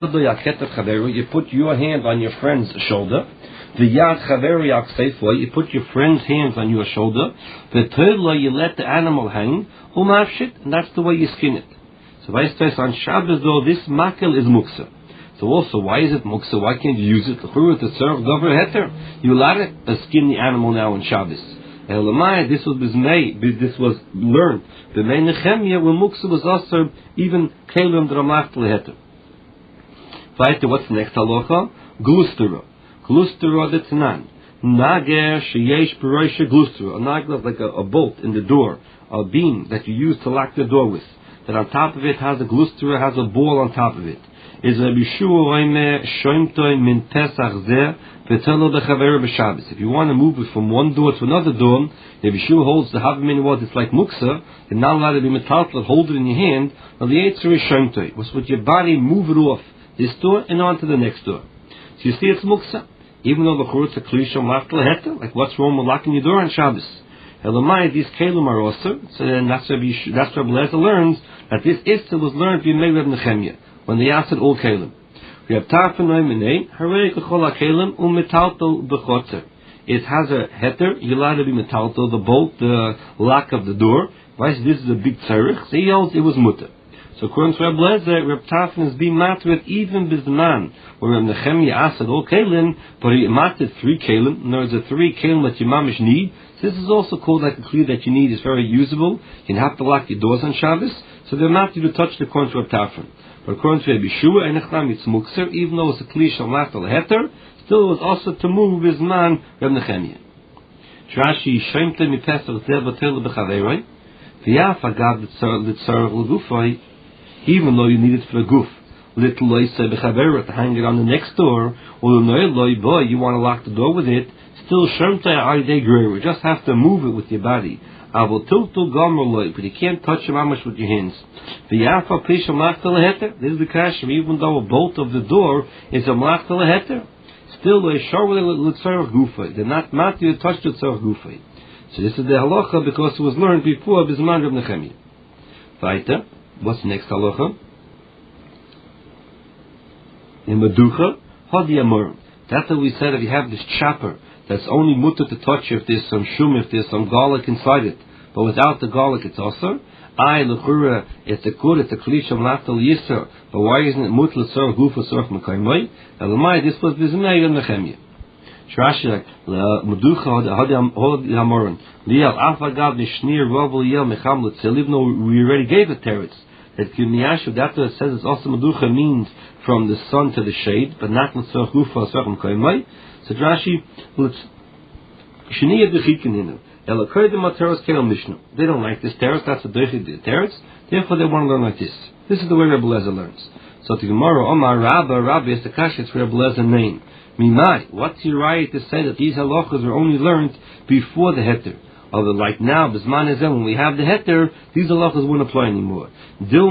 You put your hand on your friend's shoulder. You put your friend's hands on your shoulder. You let the animal hang. And that's the way you skin it. So on Shabbos though, this makel is muksa. So also, why is it muksa? Why can't you use it to serve gover heter? You allowed it to skin the animal now on Shabbos. This was learned. The main Nehemiah when muksa was also even kelim dramach leheter. What's the next halacha? Glustera. Glustera the Tanan. Nager sheyesh peroisha glustera. A nager is like a bolt in the door, a beam that you use to lock the door with. That on top of it has a glustera, has a ball on top of it. Is a bishur oime shoimtoi min pesach zeh v'telo bechaver b'Shabbos. If you want to move it from one door to another door, if Yeshua holds the havamini was it's like muksa, you're not allowed to be metaltal, hold it in your hand. Now the Yetzer is shoimtoi. Was with your body move it off this door and on to the next door. So you see it's muksa. Even though the churutz a klisha maftal heta, like what's wrong with locking your door on Shabbos? Elamai, these kelim are also. So then that's where Lezer learns that this issa was learned by Reb Nechemia when they asked all kelim. We have tafenoi minei harei kechol kelim umetalto bechotzer. It has a heter. You're allowed to be metalto, the bolt, the lock of the door. Right? This is a big tzarich. So he holds it was mutter. So according to Reb Lezer, Reb Tafin is being matred even bisman, where Reb Nechemia asked all kelim, but he matred 3 kelim. In other words, the 3 kelim that your mamish need. So this is also called like a kli that you need is very usable. You have to lock your doors on Shabbos, so they're not to touch the according to Reb Tafin. But according to Reb Yeshua, Einachnam it's mukser, even though it's a kli shal maftal heter, still it was also to move bisman Reb Nechemia. Rashi shemte mi pesach zeh batel bechaveroi, v'yaf agav l'tzarech l'gufoi. Even though you need it for a goof, little loisa bechaver to hang it on the next door, or you want to lock the door with it, still shemtei aridei greer. You just have to move it with your body. Avol tiltul gomer loy, but you can't touch it much with your hands. The yafa pisha machta leheter. This is the kashem. Even though a bolt of the door is a machta leheter, still a sharvei l'tzarech gufay. They're not matthew to touch the tzarech gufay. So this is the halacha because it was learned before bisman Reb Nechemia. Weiter. What's the next halacha? In Meducha, Hadi Amor. That's what we said if you have this chopper that's only mutter to touch if there's some shum, if there's some garlic inside it. But without the garlic it's also. L'chura, it's a good, it's a klisha mlaftal yisra. But why isn't it mutter l'tzor gufa sorf mekaymoi? Elamai, this was Vizmei and Nechemia. Shrashi like, Meducha, Hadi Amoran. Lial, Afagav, Nishnir, Rovel, Yel, Mecham, L'tzel, even though we already gave the teretz. That Kimiyashu, that says it's also Meducha means from the sun to the shade, but not L'tzor Gufa, Sorchim Koimai. So Rashi, Shniya Dechikininu, Elakoidim Materos Keil Mishnah. They don't like this teretz, that's the teretz, therefore they want to learn like this. This is the way Rebbe Lezer learns. So to Gemara, Omar Rabba is the Kash, it's Rebbe Lezer's name. Mimai, what's your right to say that these halachas are only learned before the heter? Although like now, Bisman Ezel, when we have the heter, these halachas won't apply anymore. No,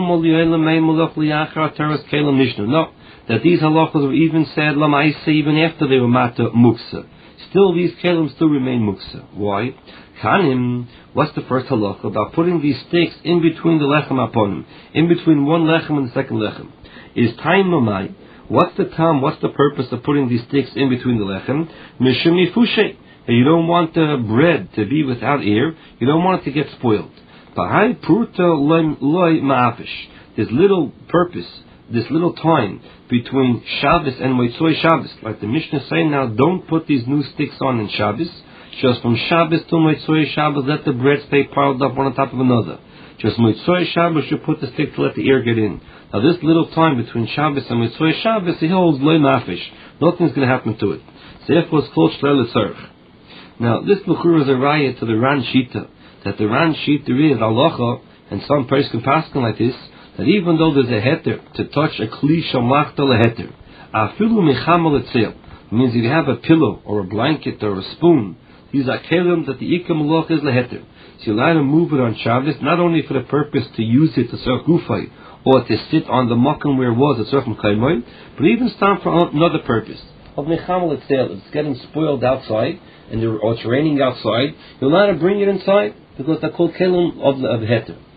that these halachas were even said lamaisa even after they were mata muksa. Still, these kelim still remain muksa. Why? Kanim, what's the first halacha about putting these sticks in between the lechem aponim, in between one lechem and the second lechem? Is time mamai? What's the time? What's the purpose of putting these sticks in between the lechem? Mishumi fushe. You don't want the bread to be without air. You don't want it to get spoiled. Bahai pruta loy ma'afish. This little purpose, this little time between Shabbos and Motzei Shabbos, like the Mishnah saying now, don't put these new sticks on Shabbos. Just from Shabbos to Motzei Shabbos, let the bread stay piled up one on top of another. Just Motzei Shabbos, you put the stick to let the air get in. Now this little time between Shabbos and Motzei Shabbos, he holds loy ma'afish. Nothing's going to happen to it. So therefore it's called shlel l'tzarech. Now this l'chura is a raya to the Ran Shita, that the Ran Shita is halacha, and some person paskin like this, that even though there's a heter to touch a kli shamachta leheter, afilu mechama letzel, means if you have a pillow or a blanket or a spoon, these are kelim that the ikam malach is leheter. So you're allowed to move it on Shabbos, not only for the purpose to use it to serve gufay, or to sit on the makom where it was at serve mekaymoi, but even stand for another purpose. Of mechama letzel, it's getting spoiled outside, or it's raining outside, you're allowed to bring it inside, because they're called kelim of heter.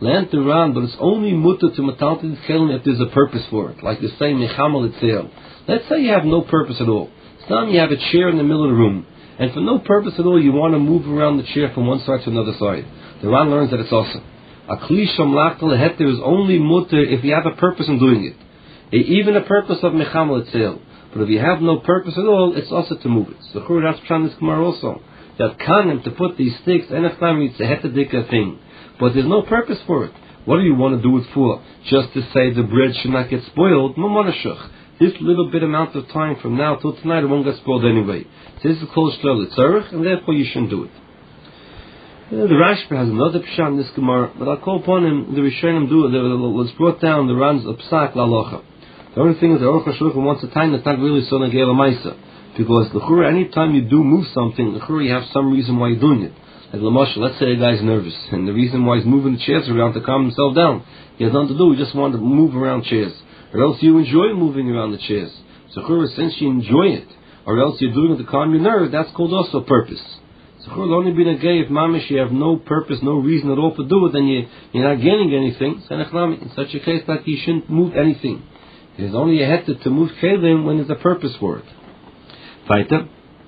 Land around, but it's only mutter to metaltal kelim if there's a purpose for it. Like you say, mechamal itzel. Let's say you have no purpose at all. Now you have a chair in the middle of the room, and for no purpose at all, you want to move around the chair from one side to another side. The Ran learns that it's awesome. A klisham lachtal heter is only mutter if you have a purpose in doing it. Even a purpose of mechamal itzel. But if you have no purpose at all, it's also to move it. So that's Pshan this Gemara also. That kanim to put these sticks, and if time it's a hetadika thing. But there's no purpose for it. What do you want to do it for? Just to say the bread should not get spoiled? Mamonashach. This little bit amount of time from now till tonight, it won't get spoiled anyway. So this is called shlel tzarich, and therefore you shouldn't do it. The Rashba has another pshat in this Gemara, but I'll call upon him, the Rishonim do it. Let's brought down the Ran's Psak Lalocha. The only thing is the Aruch HaShulchan wants a time that's not really so negei l'maisa. Because l'chura, any time you do move something, l'chura you have some reason why you're doing it. Like l'mashal, let's say a guy's nervous, and the reason why he's moving the chairs around to calm himself down, he has nothing to do, he just wants to move around chairs. Or else you enjoy moving around the chairs. So l'chura, since you enjoy it, or else you're doing it to calm your nerve, that's called also purpose. So l'chura will only be negei if mamish you have no purpose, no reason at all to do it, then you're not gaining anything. So in such a case that you shouldn't move anything. There's only a heter to move kelim when there's a purpose for it. Weiter.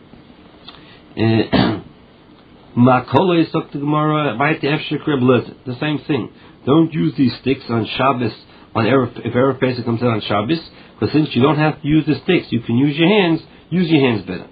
The same thing. Don't use these sticks on Shabbos, if Erev Pesach comes out on Shabbos, because since you don't have to use the sticks, you can use your hands better.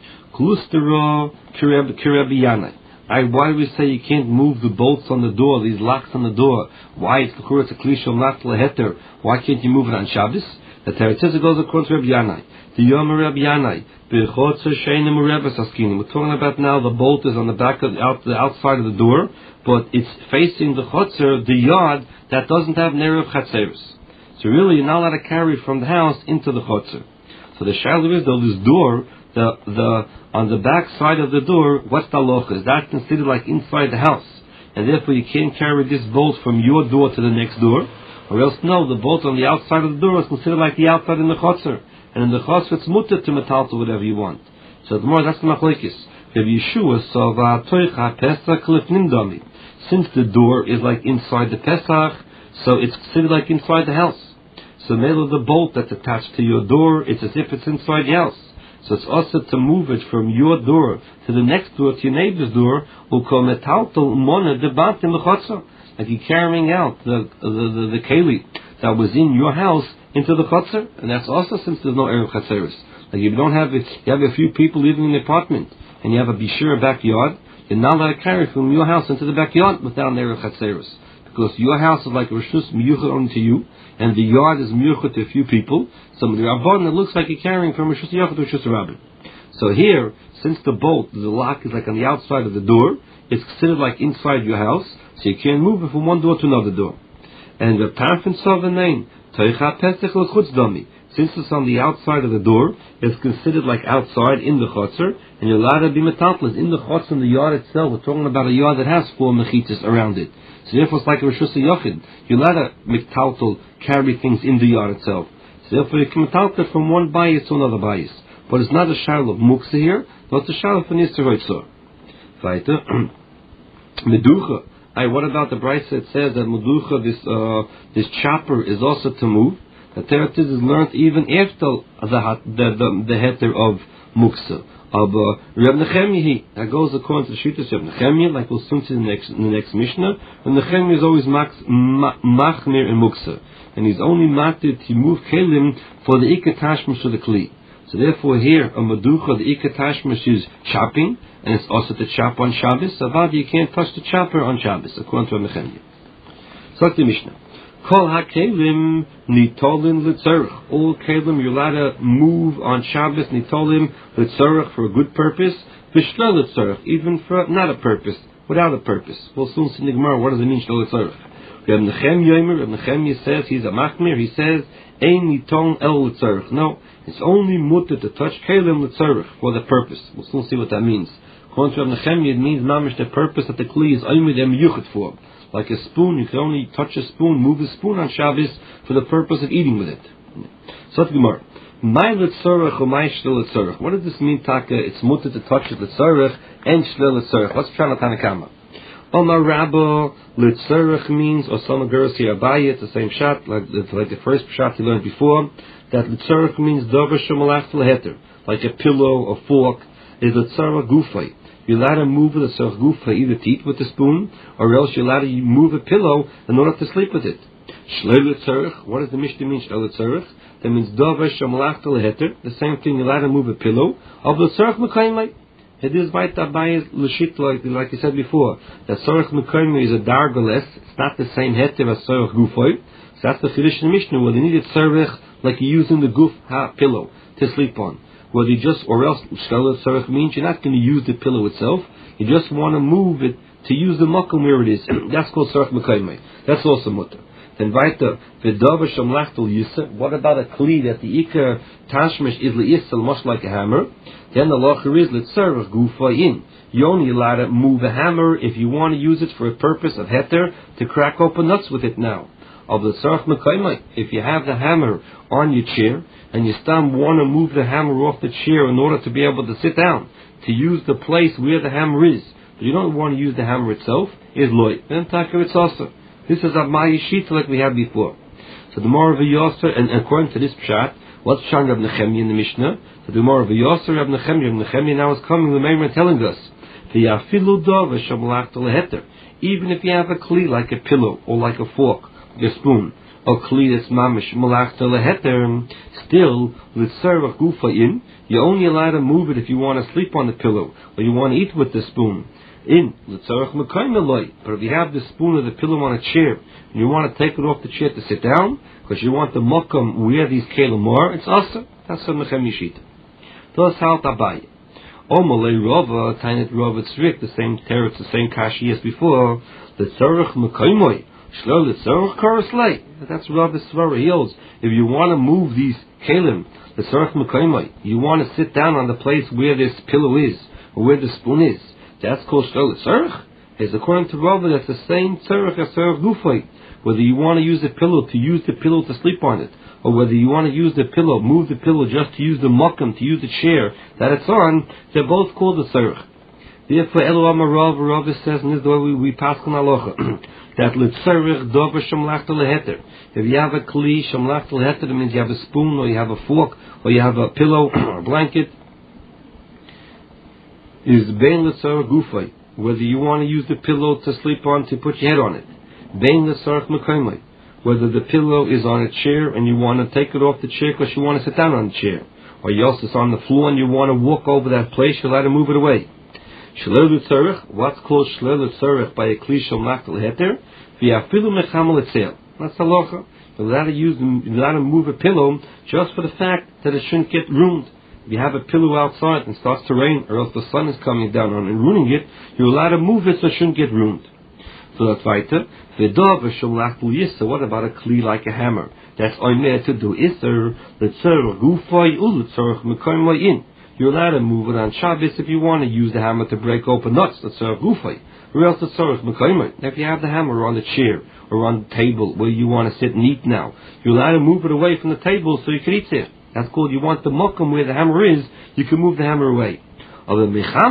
Why do we say you can't move the bolts on the door, these locks on the door? Why? It's a klishah not leheter. Why can't you move it on Shabbos? The Teretz goes according to Rabbi Yanai. The Yom Rabbi Yanai. We're talking about now the bolt is on the back of the outside of the door, but it's facing the chotzer, the yard that doesn't have nerev chatzeris. So really, you're not allowed to carry from the house into the chotzer. So the shadow is though this door, the on the back side of the door, what's the halacha? Is that considered like inside the house, and therefore you can't carry this bolt from your door to the next door, or else no, the bolt on the outside of the door is considered like the outside in the chotzer. And in the chos it's mutter to metal to whatever you want. So the more that's the machlekes. Rabbi Yeshua so va'atoicha pesach lifnim. Since the door is like inside the pesach, so it's considered like inside the house. So the bolt that's attached to your door, it's as if it's inside the house. So it's also to move it from your door to the next door to your neighbor's door. Like you're carrying out the keli that was in your house into the chotzer, and that's also since there's no erev chatzeris. Like you don't have it, you have a few people living in the apartment, and you have a bishur backyard. You're not allowed to carry from your house into the backyard without an erev chatzeris, because your house is like rishus miyuchad only to you, and the yard is miyuchad to a few people. So the rabban, it looks like you're carrying from rishus yachad to rishus rabbi. So here, since the bolt, the lock is like on the outside of the door, it's considered like inside your house, so you can't move it from one door to another door. And the parfin sovereign since it's on the outside of the door, it's considered like outside in the chotzer, and you're allowed to be metatlas in the chotzer in the yard itself. We're talking about a yard that has 4 mechitas around it. So therefore it's like a rishus yochid. You're allowed to metaltal carry things in the yard itself. So therefore you can metaltal from one bias to another bias. But it's not a shayla of muksa here, but it's a shayla of nisr hoitzor. Weiter. Meducha. What about the brayso that says that meducha, this chopper, is also to move? The teretz is learned even after the heter of muksa of Reb Nechemia. That goes according to the shittas of Nechemia, like we'll soon see in the next Mishnah. And Nechemia is always machmir in muksa, and he's only matir to move kelim for the ikatashmish of the kli. So therefore, here a meducha, the ikatashmish is chopping, and it's also to chop on Shabbos. Avad, you can't touch the chopper on Shabbos, according to Nechemia. So the Mishnah. Kol ha-kelim nitolim l'tzorich. All kelim you're allowed to move on Shabbos nitolim l'tzorich for a good purpose. V'shlo l'tzorich, even for not a purpose, without a purpose. We'll soon see in the Gemara what does it mean shlo l'tzorich. Reb Nechemia says he's a machmir. He says ein niton el l'tzorich. No, it's only mutter to touch kelim l'tzorich for the purpose. We'll soon see what that means. According to Reb Nechemia, it means mamish the purpose that the kli is oimid em yuchad for. Like a spoon, you can only touch a spoon, move a spoon on Shabbos for the purpose of eating with it. So that's Gemara. My l'tzorech or my shlo l'tzorech. What does this mean, Taka? It's mutter to touch it l'tzorech and shlo l'tzorech. Let's try Tanakama. Omar Rabba Litzerich means, or some girls here Abaye, it's the same shot, like the first shot you learned before, that Litzerich means Dover Shemalach Leheter, like a pillow, a fork, is Litzerich Gufay. You're allowed to move the Litzerich Gufay, either to eat with the spoon, or else you're allowed to move a pillow in order to sleep with it. Shlei Litzerich, what does the Mishnah mean, Shlei Litzerich? That means Dover Shemalach Leheter, the same thing, you're allowed to move a pillow, of Litzerich Mekaymai. It is by Tabayas Lashit, like you said before, that Sorach Mekaymi is a dargales, it's not the same heter as Sorach Gufoy. So that's the Chiddush in the Mishnah, where they needed Sorach like you're using the Guf pillow to sleep on. Whether you just, or else Shkalat Sorach means you're not going to use the pillow itself, you just want to move it to use the makom where it is. That's called Sorach Mekaymi. That's also mutter. Then weiter, V'dava Shamlachtel Yisr, what about a Kli that the Iker Tashmish is L'Yisr, much like a hammer? Then the locher is L'Tzerach Gufayin. You only allowed to move a hammer if you want to use it for a purpose of heter, to crack open nuts with it now. Of the Tzerach Mekaymai, if you have the hammer on your chair, and you still want to move the hammer off the chair in order to be able to sit down, to use the place where the hammer is, but you don't want to use the hammer itself, is Loy. Then Taka it's also. This is a Mayishita like we had before. So the more of a Yosser, and according to this pshat, what's Pshat Reb Nechemia in the Mishnah? So the more of a Yosser Reb Nechemia now is coming, the Meimer telling us, even if you have a kli like a pillow, or like a fork, like a spoon, or kli that's mamish malachta leheter, still, Litzerach Gufayin, you're only allowed to move it if you want to sleep on the pillow, or you want to eat with the spoon. In L'tzarech Mekayim, but if you have the spoon or the pillow on a chair and you want to take it off the chair to sit down because you want the makam where these kelim are, it's also that's a Mechem Yishita. Thus halt Abaye. Omalei Rava, Tainet Rava Tzrik, the same teretz, the same kashi as before. L'tzarech Mekayim, Shlo L'tzarech Karaslei. That's Rava Svara. He holds if you want to move these kelim, L'tzarech Mekayim, you want to sit down on the place where this pillow is or where the spoon is. That's called Shlolet Tzarech. It's according to Rava, that's the same Tzarech as Tzarech Gufay. Whether you want to use the pillow to sleep on it, or whether you want to use the pillow, move the pillow just to use the makam, to use the chair that it's on, they're both called the Tzarech. Therefore, Elohim Rava says, and this is the way we pass on halacha, that L'Tzarech Dover Shamlachta Leheter. If you have a Kli Shamlachta Leheter, that means you have a spoon, or you have a fork, or you have a pillow, or a blanket, is Bein L'Tzarech Gufay, whether you want to use the pillow to sleep on, to put your head on it. Bein L'Tzarech Mekaymai, whether the pillow is on a chair and you want to take it off the chair because you want to sit down on the chair, or else it's on the floor and you want to walk over that place, you're allowed to move it away. Shlei L'Tzarech, what's called Shlei L'Tzarech by a Kli Shamlachta Leheter, V'yafilu Mechamel Etzel. That's halacha. You're allowed to move a pillow just for the fact that it shouldn't get ruined. If you have a pillow outside and it starts to rain, or else the sun is coming down on it and ruining it, you're allowed to move it so it shouldn't get ruined. So that's weiter. So what about a kli like a hammer? That's oimer to do iser l'tzarech gufay u'l'tzarech mekayim. You're allowed to move it on Shabbos if you want to use the hammer to break open nuts, l'tzarech gufay, or else l'tzarech mekayim. If you have the hammer on the chair or on the table where you want to sit and eat now, you're allowed to move it away from the table so you can eat there. That's called, you want the makam where the hammer is, you can move the hammer away. That's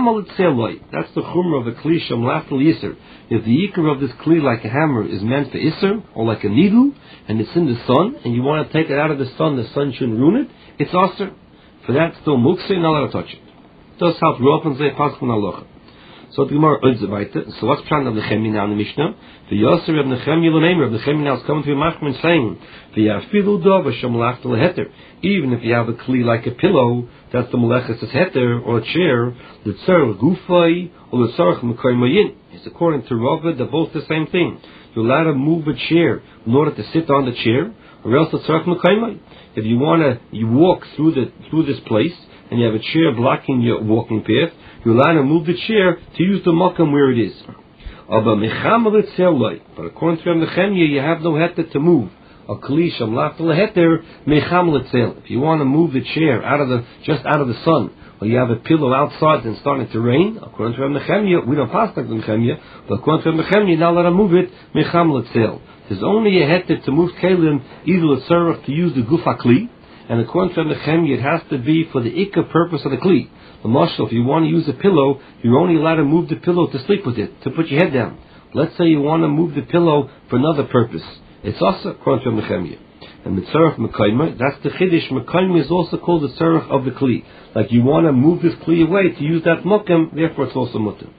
the chumrah of a kli shamlachta l'yisr. If the ikar of this kli like a hammer is meant for isr, or like a needle, and it's in the sun, and you want to take it out of the sun shouldn't ruin it, it's asr. For that, still mukse, not allowed to touch it. Das helps Rav and say paschal halacha. So the Gemara urges weiter. So what's Pshat Reb Nechemia now in the Mishnah? The Yosser Reb Nechemia l'neimer. Reb Nechemia now is coming to a machman saying, "V'yafilu dava shamlachta leheter." Even if you have a kli like a pillow, that's the meleches as heter, or a chair, the tzarech gufay or the tzarech mekayim. It's according to Rava, they're both the same thing. You're allowed to move a chair in order to sit on the chair, or else the tzarech mekayim. If you want to, you walk through this place, and you have a chair blocking your walking path, you're allowed to move the chair to use the makam where it is. But according to Reb Nechemia, you have no heter to move. A kli shamlachta leheter mecham l'tzel. If you want to move the chair just out of the sun, or you have a pillow outside and it's starting to rain, according to Reb Nechemia, we don't pass like Reb Nechemia, but according to Reb Nechemia, you're not allowed to move it mecham l'tzel. There's only a heter to move kelim either l'tzarech to use the gufa kli, and according to Reb Nechemia, it has to be for the ikka purpose of the kli. The mashal, if you want to use a pillow, you're only allowed to move the pillow to sleep with it, to put your head down. Let's say you want to move the pillow for another purpose. It's also according to Nechemia. And Mitzarech Mekayma, that's the Chiddush. Mekayma is also called the Tzarech of the Kli. Like you want to move this Kli away to use that Mokem, therefore it's also Mutter.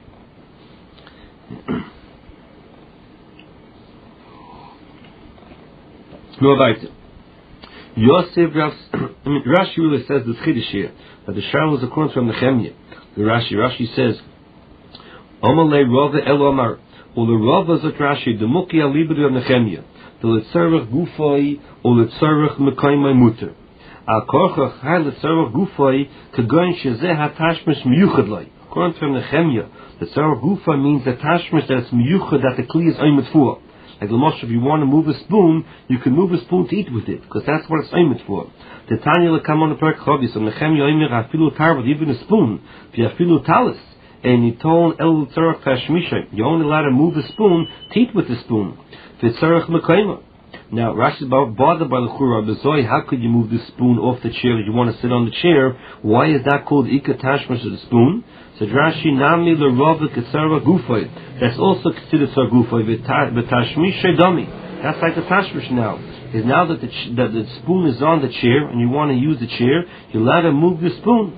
No weiter. Yosef Rashi really says the Chiddush here that the Shar was according to Nechemia. The Rashi says, Amalei Rava El Omar, or the Rava Zot Rashi, the Muki Alibri of Nechemia, the Letzarech Gufoi, or Letzarech Mekaymai Mutter. Al Korchach Hai Letzarech Gufoi, Kagoin Shezeh HaTashmish Miyuchad Lai. According to Nechemia, the Letzarech Gufoi means the Tashmish that's Miyuchad, that the Kli is Oymet for. Like L'mosh, if you want to move a spoon, you can move a spoon to eat with it, because that's what it's aimed for. The Tanya L'kamon Perk Chavis, and Nechemia Omer Afilu Tarvad, even a spoon, V'Afilu Talis, and Yiton El Tzarech Tashmisha, you're only allowed to move a spoon to eat with the spoon. V'Tzarech Mekayma. Now, Rashi is bothered by the Chura B'Zoi, how could you move the spoon off the chair if you want to sit on the chair? Why is that called Ika Tashmish of the spoon? So Rashi Nami L'Rava Ketzarva Gufay. That's also considered Tzar Gufay. V'Tashmish Shedami. That's like the Tashmish now. Is now that the spoon is on the chair and you want to use the chair, you're allowed to move the spoon.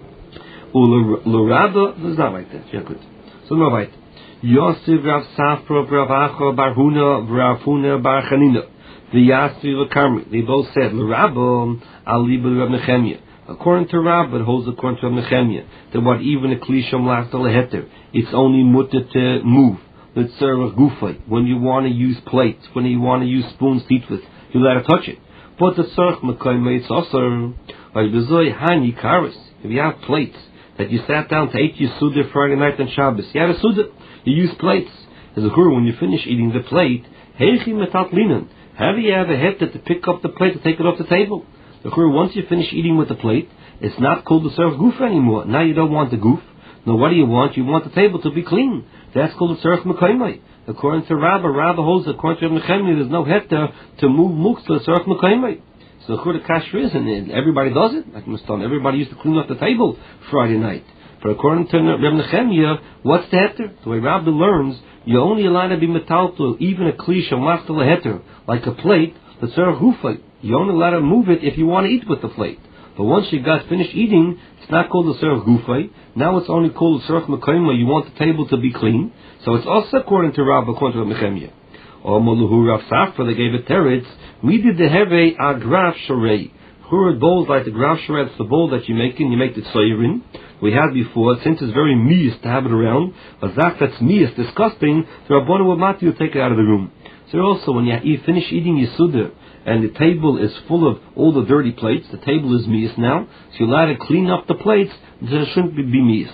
L'Rava, it's not like that. Yeah, good. So no right. Yosef Rav Safra Rav Acha Bar Huna Rav Huna Bar Chanina. V'Yasri L'Karmi. They both said L'Rabba Aliba Rav Nechemia. According to Rab, it holds according to Nechemia that what even a Kli Shamlach Leheter, it's only mutter to move. The Tzarech Gufay, when you want to use plates, when you want to use spoons to eat with, you let it touch it. But the Tzarech Mekayma, it's also like B'Zoi Hani Karis. If you have plates that you sat down to eat your Suda Friday night and Shabbos, you had a Suda, you use plates. As a Hur, when you finish eating the plate, Heichi Metat Linan. Have you ever had to pick up the plate to take it off the table? Once you finish eating with the plate, it's not called the Tzarech Guf anymore. Now you don't want the Guf. No, what do you want? You want the table to be clean. That's called the Tzarech Mekaymai. According to Rabba holds, according to Nechemia, there's no heter to move muktzah to the Tzarech Mekaymai. So the kasher is, and everybody does it. Like Mustan, everybody used to clean up the table Friday night. But according to Rabbi Nechemia, what's the heter? The way Rabba learns, you're only allowed to be metaltal, even a kli shamach heter, like a plate, the Tzarech Gufay. You're only allowed to move it if you want to eat with the plate. But once you got finished eating, it's not called the Tzarech Gufay. Now it's only called the Tzarech Mekayma. You want the table to be clean. So it's also according to Rav, according to Nechemia. Or Moluhu Rav Safra, they gave it teretz. We did the heve agraf sharei. Churad bowls like the graf sharei, it's the bowl that you make the tzoyer in. We had before, since it's very meas to have it around, a zach that's meas, disgusting, the Rabbanu Wamati will take it out of the room. So also, when you finish eating your Suda, and the table is full of all the dirty plates, the table is meas now, so you're allowed to clean up the plates, there shouldn't be meas.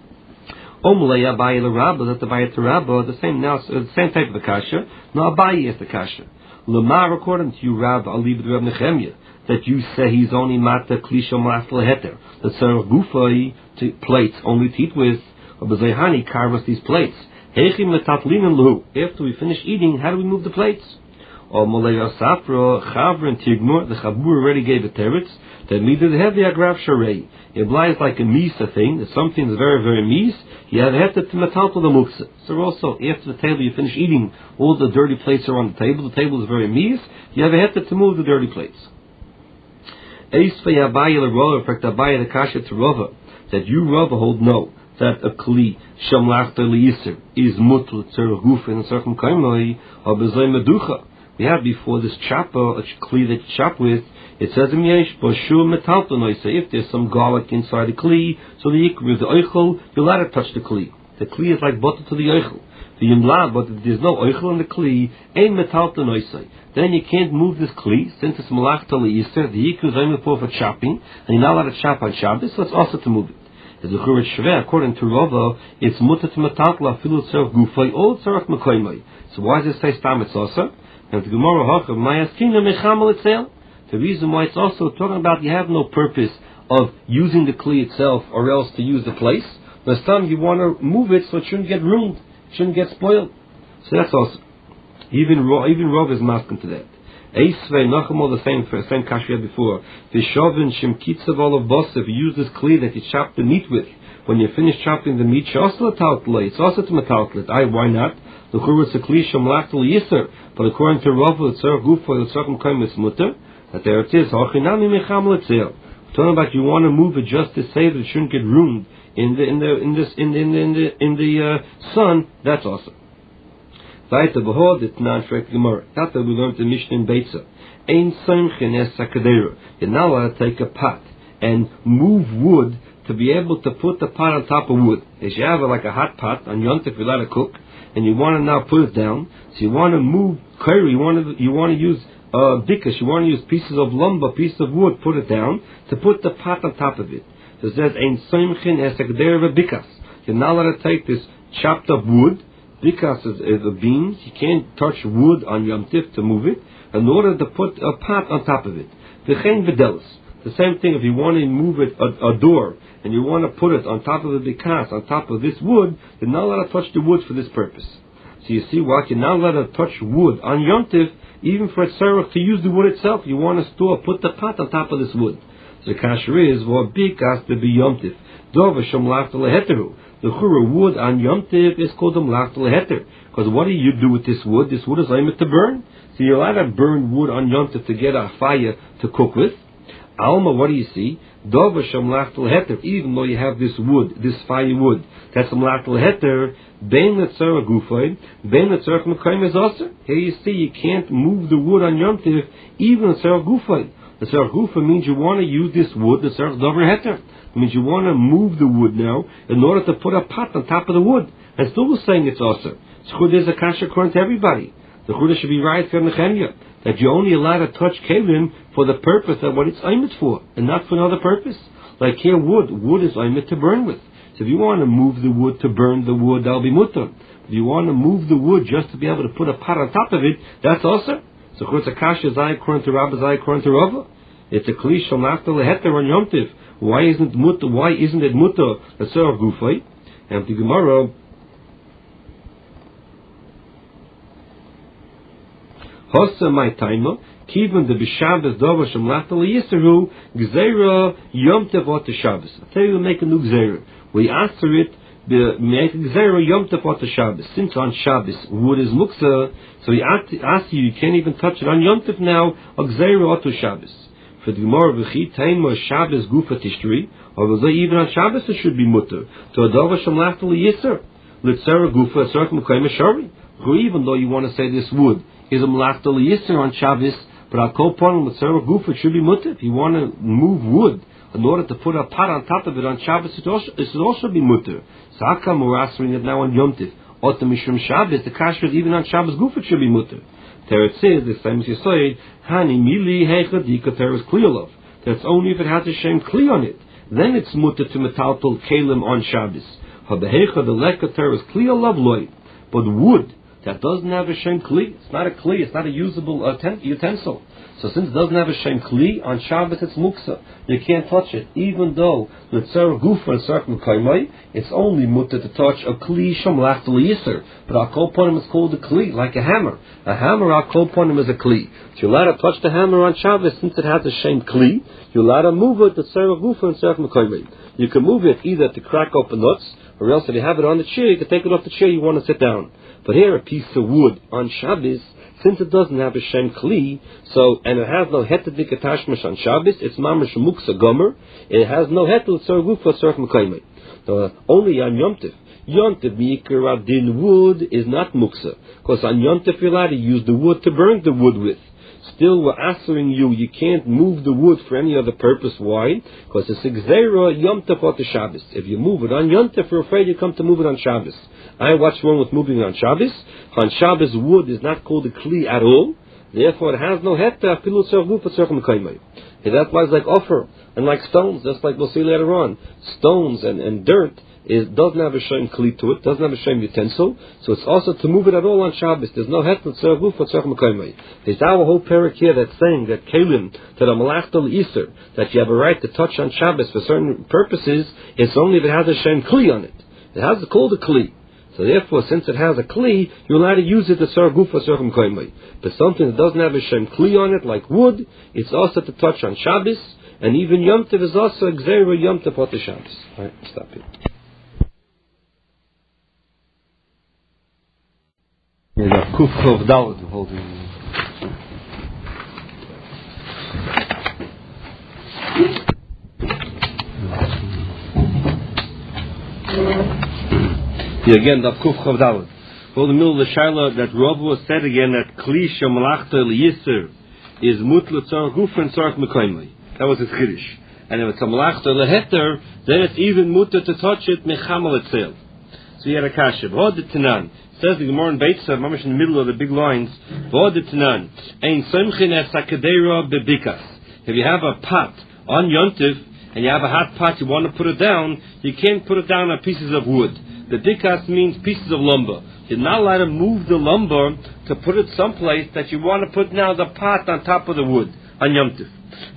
Omlei Abaye l'Rabba, that the Abaye to Rabba, the same now, the same type of the kasha. No, Abaye is the kasha. Lamar, according to you, Rabba, Aliv Reb Nechemia, that you say he's only mata klisha masla heter, the Tzarech Gufay to plates only to eat with, or B'Zayhani carve us these plates. Heichim metatlinen luhu. After we finish eating, how do we move the plates? Or Malay Safra, Chavra and Tigmur, the Chabur already gave a teretz, that neither the heavy agraf sharei. It lies like a misa thing, that something is very, very mis, you have to metal to the muksa. So also, after the table you finish eating, all the dirty plates are on the table is very mis, you have to move the dirty plates. Eisvei Abaye l'Rova, in fact Abaye the Kasha to Rova, that you Rova hold no, that a kli shamlach le'yisr is mutl tzarech guf and tzarech mekaymai or b'zay meducha. We had before this chopper, a kli that you chop with, it says in Yesh, Bashur metalto noise, if there's some garlic inside the kli, so the yikru, the oichel, you'll let it touch the kli. The kli is like butter to the oichel. The yimla, but if there's no oichel in the kli, ain't metalto noise. Then you can't move this kli, since it's malach to le'yisr, the yikru is only for chopping, and you're not allowed to chop on Shabbos, so it's also to move it. The Zuchurit Shveh, according to Rava, it's mutat metaltla filu tzarech gufay, all tzarech mekoymay. So why does it say stam it's also? And the Gemara Hachav, Mayaskina Mechamal itself. The reason why it's also talking about you have no purpose of using the kli itself or else to use the place. But some you want to move it so it shouldn't get ruined, it shouldn't get spoiled. So that's also. Even Rav is masking to that. Eisvei Nachamol, the same kash we had before. Vishovin Shem Kitzav of Boss, if you use this kli that you chop the meat with, when you finish chopping the meat, it's also to metaltlet. Why not? The Churwitz a kli Shem Lachtel Yisr, but according to Rav, the Tzar Gufo, the Tzar Mekayim is mutter, that there it is. Hochinami Mecham Letzir. Talking about you want to move it just to say that it shouldn't get ruined in the sun. That's awesome. Weiter behold it nan frek Gemara. That we learned the Mishnah in Beitza. Ein Simchen es Sakadera. You're not allowed to take a pot and move wood to be able to put the pot on top of wood. If you have like a hot pot on Yontif, you let it cook, and you want to now put it down, so you want to move curry. You want to use bikas. You want to use pieces of lumber, pieces of wood, put it down to put the pot on top of it. So it says ein Simchen es Sakadera bikas. You're not allowed to take this chopped up wood. Bikas is the beams. You can't touch wood on Yom Tif to move it in order to put a pot on top of it. V'chein v'delis. The same thing if you want to move it a door and you want to put it on top of the bikas, on top of this wood, you're not allowed to touch the wood for this purpose. So you see what? You're not allowed to touch wood on Yom Tif, even for a tzarech to use the wood itself. You want to put the pot on top of this wood. So the kasher is what bikas to be Yom Tif. Dova shem lachta leheteru. The chura wood on Yom Tiv is called a mlachta leheter. Because what do you do with this wood? This wood is aimed to burn. So you're allowed to burn wood on Yom Tiv to get a fire to cook with. Alma, what do you see? Dova shem lachta leheter. Even though you have this wood, this fire wood, that's a mlachta leheter. Bein letzara gufay, bein letzara mekayim is also. Here you see you can't move the wood on Yom Tiv, even letzara gufay. Letzara gufay means you want to use this wood, letzara dover heter. It means you want to move the wood now in order to put a pot on top of the wood. And still was saying it's also. Chud is a kasha according to everybody. The chud should be right for Nechemia, that you're only allowed to touch kelim for the purpose of what it's aimed for, and not for another purpose. Like here, wood is aimed to burn with. So if you want to move the wood to burn the wood, that'll be mutter. If you want to move the wood just to be able to put a pot on top of it, that's also. So chud a kasha zay according to Rabbi, zay according to Rava. It's a kli shel nachta leheter on Yom Tiv. Why isn't it mutter? That's our gufay. And the Gemara, Hossa my timer, Kivan the B'Shabbos Dover Shem Lachta LeYisru Gzeira Yom Tevot Shabbos. I tell you, we make a new Gzeira. We answer it. Make a Gzeira Yom Tevot Shabbos. Since on Shabbos wood is muksa, so we ask you can't even touch it on Yom Tev now. A Gzeira Oto Shabbos. For the Gemara v'chi taima Shabbos gufa tishtri, or even on Shabbos it should be mutter. To a dover shem lachta liyisr, litzera gufa tzarech mekayim shari. Even though you want to say this wood is a mlachta liyisr on Shabbos, but al kol panim litzera gufa it should be mutter. If you want to move wood in order to put a pot on top of it on Shabbos, it should also be mutter. So how come we're answering it now on Yom Tiv? Ota mishum Shabbos, the kashrut even on Shabbos gufa it should be mutter. Teretz says the same as you say, Hani mili heichadika teretz kliyolov. That's only if it has a shem kli on it. Then it's mutter to metaltal kelim on Shabbos. Habehecha the leka teretz kliyolov loy. But wood that doesn't have a shem kli, it's not a kli, it's not a usable utensil. So since it doesn't have a shem kli on Shabbos, it's muksa. You can't touch it, even though the tzara gufa and tzarech mekaymai, it's only mutter to touch a kli shem lachta liyiser. But our kol ponim is called a kli, like a hammer. A hammer, our kol ponim is a kli. So you're allowed to touch the hammer on Shabbos since it has a shem kli. You're allowed to move it to tzara gufa and tzarech mekaymai. You can move it either to crack open nuts, or else if you have it on the chair, you can take it off the chair you want to sit down. But here, a piece of wood on Shabbos, since it doesn't have a shem kli, so and it has no heter dikatashmash on Shabbos, it's mamash muksa gomer. It has no heter tzar gufa tzarech mekaymai. Only on Yom Tiv. Yom Tiv mikar adin wood is not muksa, because on Yom Tiv you're allowed to use the wood to burn the wood with. Still, we're answering you can't move the wood for any other purpose. Why? Because it's a gzeira Yom Tov or Shabbos. If you move it on Yom Tov, we're afraid you come to move it on Shabbos. What's wrong with moving it on Shabbos? On Shabbos, wood is not called a kli at all. Therefore, it has no heta afilu tzarech gufa tzarech mekaymai. That applies like offer and like stones, just like we'll see later on. Stones and dirt doesn't have a shem kli to it, doesn't have a shem utensil, so it's also to move it at all on Shabbos. There's no heta tzarech gufa tzarech mekaymai. There's our whole parak here that's saying that kelim, that a malachta l'isur, that you have a right to touch on Shabbos for certain purposes, it's only if it has a shem kli on it. It has called a kli. So therefore, since it has a kli, you're allowed to use it to serve gufa serchem koimai. But something that doesn't have a shem kli on it, like wood, it's also to touch on Shabbos, and even Yom Tov is also Gzeira Yom Tov Ot Shabbos. Alright, stop here. Here's a Kuf Chov Dalet holding. Here again, the Kuf Chov Dalet. For the middle of the Shaila that Rav was said again that Kli Shemalachta L'Yisr is Mutla Tzarech Gufa and Tzarech Mekoimai. That was his Chiddush. And if it's a Malachta L'Heter, then it's even Mutter to touch it Mechamal itself. So he had a kasha. V'od Tanan. Says the Gemara in Beitza, Mamash in the middle of the big lines. V'od Tanan. Ein Semchin Es HaKadeira Bebikas. If you have a pot on Yontif and you have a hot pot, you want to put it down, you can't put it down on pieces of wood. The bikas means pieces of lumber. You're not allowed to move the lumber to put it someplace that you want to put now the pot on top of the wood on Yom Tov.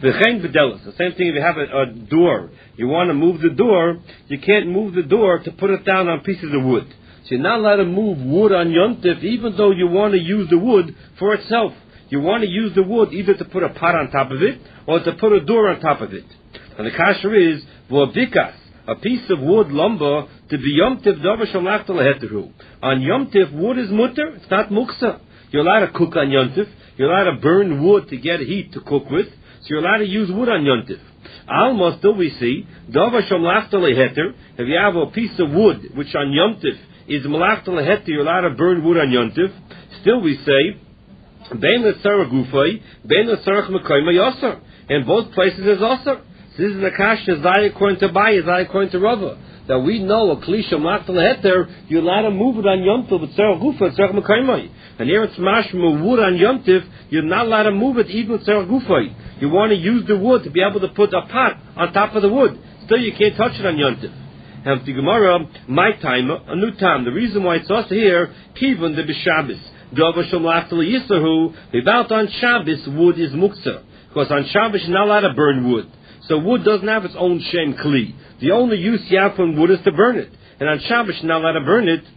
The same thing if you have a door. You want to move the door, you can't move the door to put it down on pieces of wood. So you're not allowed to move wood on Yom Tov even though you want to use the wood for itself. You want to use the wood either to put a pot on top of it or to put a door on top of it. And the kasher is, v'bikas, a piece of wood lumber to be Yom Tiv Davar Shamlachta Leheteru. On Yom Tiv, wood is mutter, it's not muksa. You're allowed to cook on Yom Tiv. You're allowed to burn wood to get heat to cook with. So you're allowed to use wood on Yom Tiv. Almost still we see, Davar Shamlachta Leheter, if you have a piece of wood which on Yom Tiv is Malachta Leheter, you're allowed to burn wood on Yom Tiv. Still we say, Bein L'Tzarech Gufay, Bein L'Tzarech Mekoimai Yosar. In both places is Osar. This is the kasha Zai according to Bai, Zai according to Rava. That we know a klisha Malachta Leheter, you're allowed to move it on Yom Tov, with Tzarech Gufa, Tzarech Mekoimai. And here it's mashma wood on Yom Tov, you're not allowed to move it even with Tzarech Gufay. You want to use the wood to be able to put a pot on top of the wood. Still you can't touch it on Yom Tov. And the Gemara, my time, a new time. The reason why it's also here, Kivon the B'Shabbos. Dover Shamlachta L'Yisahu, about on Shabbos, wood is muksa. Because on Shabbos you're not allowed to burn wood. So wood doesn't have its own shem kli. The only use you have from wood is to burn it. And on Shabbos you're not allowed to burn it.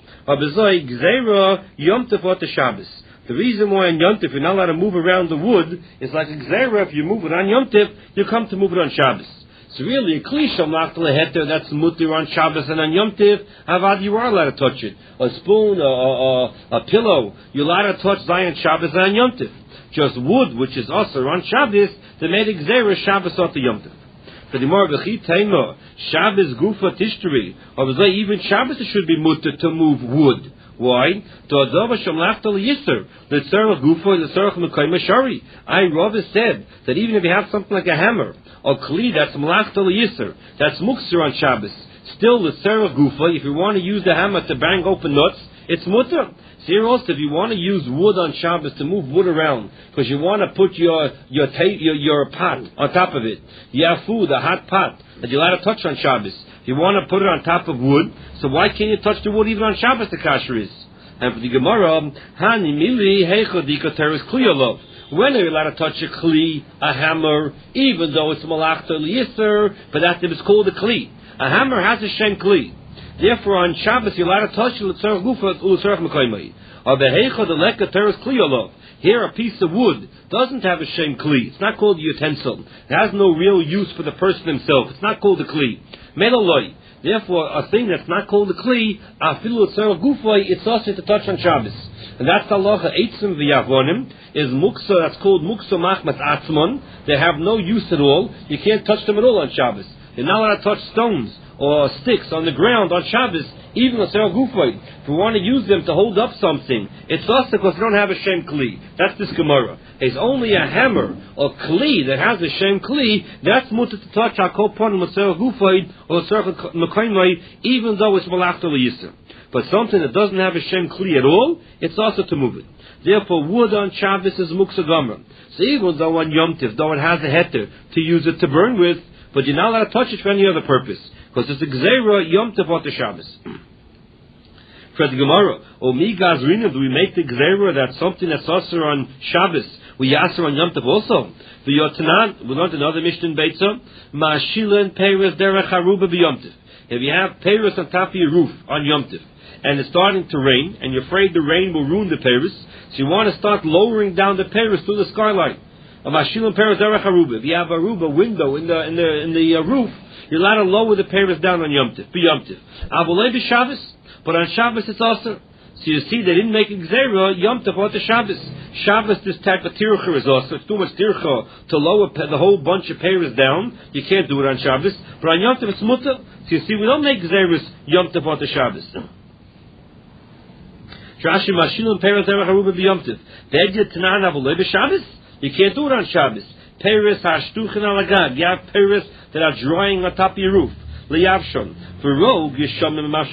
The reason why on Yom Tov you're not allowed to move around the wood is like Gzeira. If you move it on Yom Tov, you come to move it on Shabbos. So really, a klisha Malachta Leheter, that's mutter on Shabbos and on Yom Tov, avad you are allowed to touch it. A spoon, a pillow, you're allowed to touch Zion Shabbos and on Yom Tov. Just wood, which is also on Shabbos, they made Gzeira Shabbos off the Yom Tov. So the more v'chi teima, Shabbos gufa tishteri, or even Shabbos it should be mutter to move wood. Why? To adova shamlachta l'yiser, the tzarech gufa and the tzarech mekoimai shari. Rava said that even if you have something like a hammer or kli that's malachta l'yiser, that's mukser on Shabbos, still the tzarech gufa, if you want to use the hammer to bang open nuts, it's mutter. So here also, if you want to use wood on Shabbos to move wood around, because you want to put your pot on top of it, you have food, a hot pot that you're allowed to touch on Shabbos. You want to put it on top of wood, so why can't you touch the wood even on Shabbos? The kasher is. And for the Gemara, Hani mili heichodika teres kliyolov. When are you allowed to touch a kli, a hammer, even though it's malachta l'yiser, but that is called a kli. A hammer has a shem kli. Therefore, on Shabbos you're allowed to touch it l'tzarech gufa l'tzarech mekoimai. Or beheichod eleka teres kliyolov. Here, a piece of wood doesn't have a shem kli. It's not called a utensil. It has no real use for the person himself. It's not called a kli. Meloloi. Therefore, a thing that's not called a kli, afilu tzarech gufay, it's also to touch on Shabbos. And that's halacha eitzim v'yavonim, is muksa, that's called muksa machmas atzmon. They have no use at all. You can't touch them at all on Shabbos. You're not allowed to touch stones or sticks on the ground on Shabbos, even on tzarech gufay. If you want to use them to hold up something, it's also because they don't have a shem kli. That's this Gemara. It's only a hammer or kli that has a shem kli, that's mutter to touch hakol with tzarech gufay or tzarech mekoimai, even though it's malachta l'yiser. But something that doesn't have a shem kli at all, it's also to move it. Therefore, wood on Shabbos is muksa gomer. So even though on Yom Tiv, though it has a heter to use it to burn with, but you're not allowed to touch it for any other purpose, because it's a gzeira Yom Tov or Shabbos. For the Gemara, o mi gazrinim, do we make the gzeira that's something that's also on Shabbos, we yaser on Yom Tov also? The Yotanan, we learned another Mishnah in Beitza, ma'ashilen peiros derech haruba b'Yom Tov. If you have peiros on top of your roof on Yom Tov, and it's starting to rain, and you're afraid the rain will ruin the Paris, so you want to start lowering down the Paris through the skyline. If you have a window in the roof, you're allowed to lower the Paris down on Yom Tiv. But on Shabbos it's also. So you see, they didn't make a Gzeira Yom Tov or the Shabbos. Shabbos, this type of tircha is also. It's too much tircha to lower the whole bunch of Paris down. You can't do it on Shabbos. But on Yom Tov it's mutter. So you see, we don't make Gzeiras Yom Tov or the Shabbos. Rashi Mashilim Paris Erech Aruba b'Yom Tov. Ve'edya Tanan Avolei b'Shabbos. You can't do it on Shabbos. Paris hashtuchen alagad. You have Paris that are drying on top of your roof. Liyavshon. For rogue, you see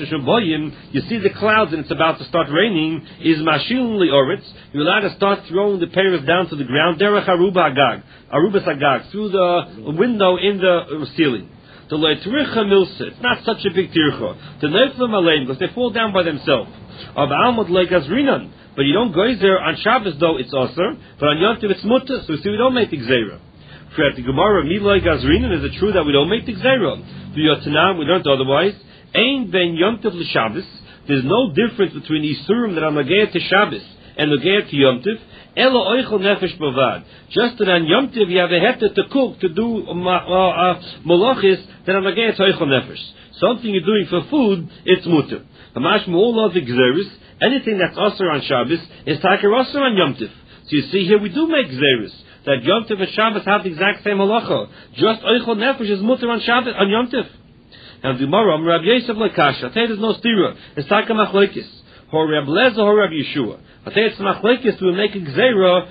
the clouds and it's about to start raining. Is mashilun lioritz. You're allowed to start throwing the Paris down to the ground. Derech aruba agag. Arubas agag. Through the window in the ceiling. The leitricha milsa. It's not such a big tircha. The neiflim aleim, because they fall down by themselves. Of almud leikazrinan. But you don't go there on Shabbos though it's osir. But on Yom Tov it's mutter. So see we don't make the gzeira. For the Gemara, miloi gazrinan, is it true that we don't make the gzeira? V'yotanam, we learned otherwise. Ein ben Yom Tov l'Shabbos. There's no difference between Yisurim that are Nagea to Shabbos and Nagea to Yom Tov. Elo oichel nefesh bavad. Just that on Yom Tov you have a heter to cook, to do malachis that are Nagea to oichel nefesh. Something you're doing for food, it's mutter. Hamashma all of the gzeris, anything that's osir on Shabbos is taker osir on Yom Tov. So you see here we do make gzeris. That Yom Tov and Shabbos have the exact same halacha. Just oichel nefesh is mutter on Shabbos, on Yom Tov. And the Gemara, Rabbi Yosef lekasha. I tell you there's no stira. It's taka machlekes. Hor Reb Lezer, hor Reb Yeshua. I tell you it's machlekes to make a gzeira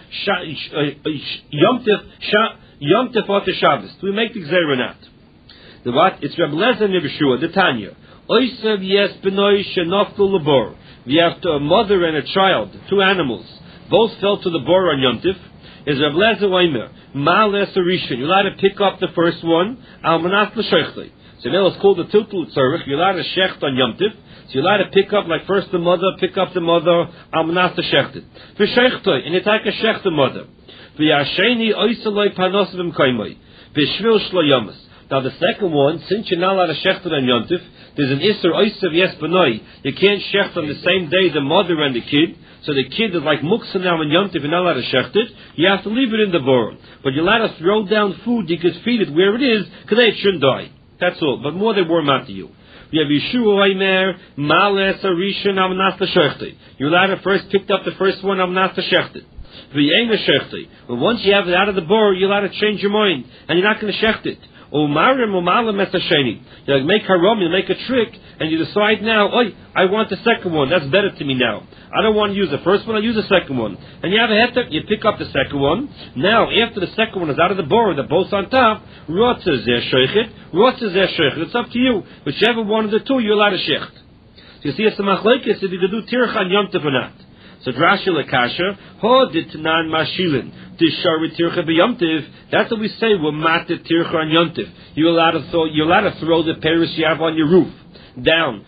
Yom Tov or the Shabbos. Do we make the gzeira not? The what? It's Reb Lezer and Reb Yeshua. The Tanya. Oisev yes benoi shenoftu lebor. We have a mother and a child, two animals. Both fell to the bor on Yom Tov. Is Reb Lezer Oimer, Ma'ales Rishon. You're allowed to pick up the first one, Almanas L'Shechli. So now it's called the Tiltul Tzarech. You're allowed to shecht on Yom Tiv. So you're allowed to pick up, like first the mother, pick up the mother, Almanas L'Shechli. V'Shechtoi, and you take a shecht the mother. V'Yasheni Oisaloi Panosavim Kaimoi. V'Shvil Shlo Yomas. Now the second one, since you're not allowed to shecht on Yom Tiv, there's an Isser Oisav Yes Benoi. You can't shecht on the same day the mother and the kid. So the kid is like muksa now in Yom Tov, you're not allowed to shecht it. You have to leave it in the bor. But you're allowed to throw down food, you can feed it where it is, because it shouldn't die. That's all. But more they worm out to you. We have Yeshua Oimer, Ma'ales Arishan Amnas L'Shechti. You're allowed to first pick up the first one, Amnas L'Shechti. V'yein L'Shechti. But once you have it out of the bor, you're allowed to change your mind, and you're not going to shecht it. Umarim umalim esasheni. You make haram, you make a trick, and you decide now, I want the second one. That's better to me now. I don't want to use the first one. I use the second one. And you have a heter, you pick up the second one. Now, after the second one is out of the bor, they're both on top. Rotza zeh sheichet, rotza zeh sheichet. It's up to you. Whichever one of the two you're allowed to shecht. So you see, it's a machlekes if you could do tircha on Yom Tov or not. So Drashi lekasha, ho ditnan mashilin, dishari tircha b'Yom Tov. That's what we say. We're matet tircha on Yom Tov. You're allowed to throw the Paris you have on your roof down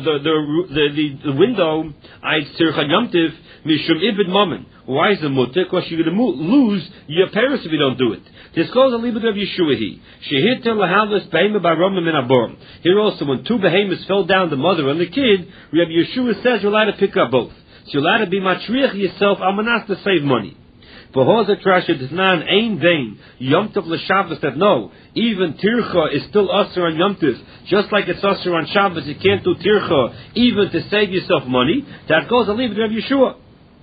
the window. I tircha Yom Tov mishum ibid mammon. Why is it mutter? Because you're going to lose your Paris if you don't do it. This calls a libud of Yeshuahi. Shehit lahalas behema baromim in aborim. Here also, when two behemoths fell down, the mother and the kid, Rabbi Yeshua says you're allowed to pick up both. So you're allowed to be matriach yourself, almanas to save money. For Hoza Trasha does not ain vain Yom Tov l'Shabbos that no, even tircha is still usher on Yom Tov. Just like it's usher on Shabbos, you can't do tircha even to save yourself money. That goes a leave it to Rabbi Yeshua.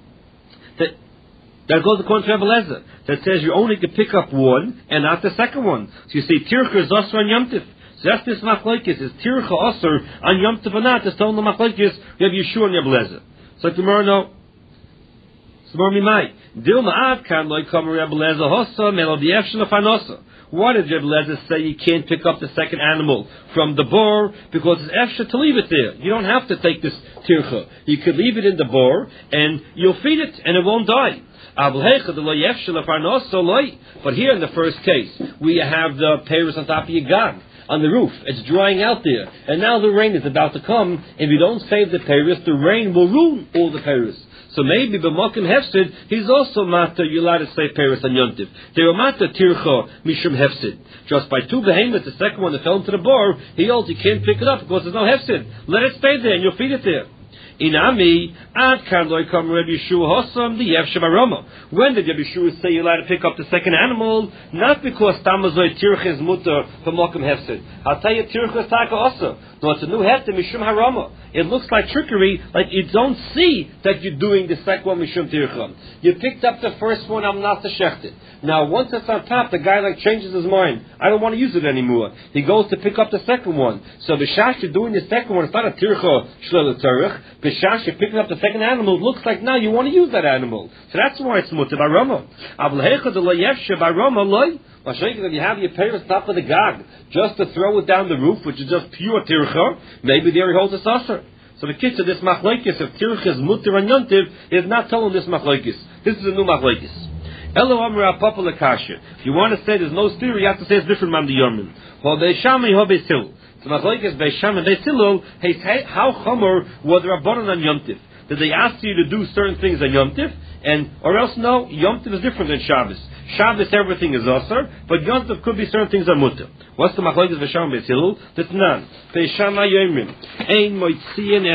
That goes according to Rebbe Lezer. That says you only can pick up one and not the second one. So you say tircha is usher on Yom Tov. So that's this machlekes. Is tircha usher on Yom Tov or not? It's telling the machlekes Rabbi Yeshua and Rebbe Lezer. So tomorrow, no. Tomorrow, me might. Dilma ad kan loy come Rebbe Lezer hossa melody efshel fanosa. Why did Rebbe Lezer say you can't pick up the second animal from the bor? Because it's efshel to leave it there. You don't have to take this tircha. You could leave it in the bor and you'll feed it and it won't die. But here in the first case, we have the Paris on top of your gag. On the roof, it's drying out there, and now the rain is about to come. If you don't save the Paris, the rain will ruin all the Paris. So maybe b'makom hefsid, he's also matter. You're allowed to save Paris on Yom Tov. They were matter tircha mishum hefsid. Just by two behemoths, the second one that fell into the bor, he holds you can't pick it up because there's no hefsid. Let it stay there, and you'll feed it there. Inami ad kan loy kam Rabbi Yeshua Hossam the Yevshe Baroma. When did Rabbi Yeshua say you're allowed to pick up the second animal? Not because Tamazoy Tircha is mutter for Mokum Hefsid. I'll tell you Tircha is Taka also. No, it's a new Hefsid Mishum Haroma. It looks like trickery, like you don't see that you're doing the second one Mishum Tircha. You picked up the first one, I'm not the Shechted. Now once it's on top, the guy like changes his mind. I don't want to use it anymore. He goes to pick up the second one. So B'shash you're doing the second one, it's not a Tircha Shlel Tzarech. B'shash you're picking up the second animal, it looks like now you want to use that animal. So that's why it's mutter Baroma. Avlehecha de lo yevshe Baroma loy. I'll show you that if you have your parents top of the gag, just to throw it down the roof, which is just pure tircha, maybe there he holds a saucer. So the kids of this machlokes of tircha is mutter and yontiv is not telling this machlokes. This is a new machlokes. Elo amra papa lekasha. If you want to say there's no theory, you have to say it's different man the yormin. Ho beishami ho beisil. So machlokes beishami beisilul. Hey, how chomer was the rabbanon on yontiv? Did they ask you to do certain things on yontiv? And or else no, Yom Tov is different than Shabbos. Shabbos everything is osir, but Yom Tov could be certain things are mutter. What's the machlokes v'sham b'tzilul? That's none. Ve'shama yomrim ein moitziin